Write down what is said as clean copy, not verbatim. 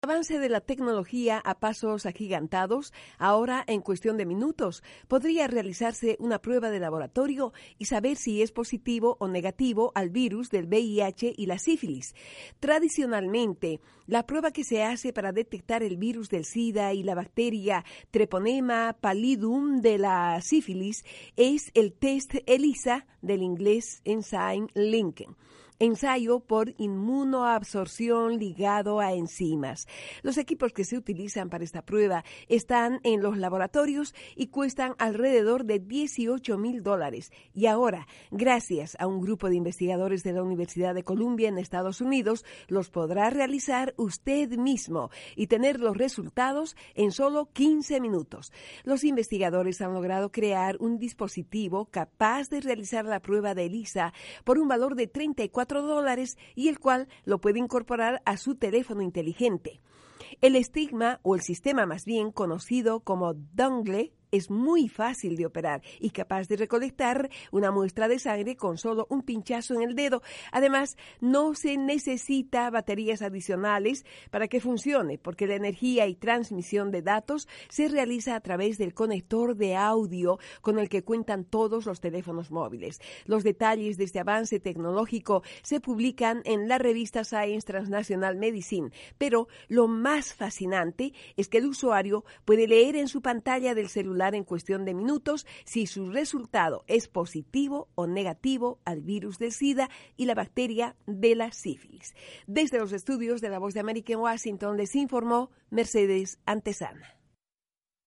Avance de la tecnología a pasos agigantados, ahora en cuestión de minutos, podría realizarse una prueba de laboratorio y saber si es positivo o negativo al virus del VIH y la sífilis. Tradicionalmente, la prueba que se hace para detectar el virus del SIDA y la bacteria Treponema pallidum de la sífilis es el test ELISA del inglés Enzyme Linking. Ensayo por inmunoabsorción ligado a enzimas. Los equipos que se utilizan para esta prueba están en los laboratorios y cuestan alrededor de $18,000. Y ahora, gracias a un grupo de investigadores de la Universidad de Columbia en Estados Unidos, los podrá realizar usted mismo y tener los resultados en solo 15 minutos. Los investigadores han logrado crear un dispositivo capaz de realizar la prueba de ELISA por un valor de $34 y el cual lo puede incorporar a su teléfono inteligente. El estigma, o el sistema más bien conocido como dongle, es muy fácil de operar y capaz de recolectar una muestra de sangre con solo un pinchazo en el dedo. Además, no se necesita baterías adicionales para que funcione, porque la energía y transmisión de datos se realiza a través del conector de audio con el que cuentan todos los teléfonos móviles. Los detalles de este avance tecnológico se publican en la revista Science Transnational Medicine, pero lo más fascinante es que el usuario puede leer en su pantalla del celular en cuestión de minutos si su resultado es positivo o negativo al virus del SIDA y la bacteria de la sífilis. Desde los estudios de La Voz de América en Washington les informó Mercedes Antezana.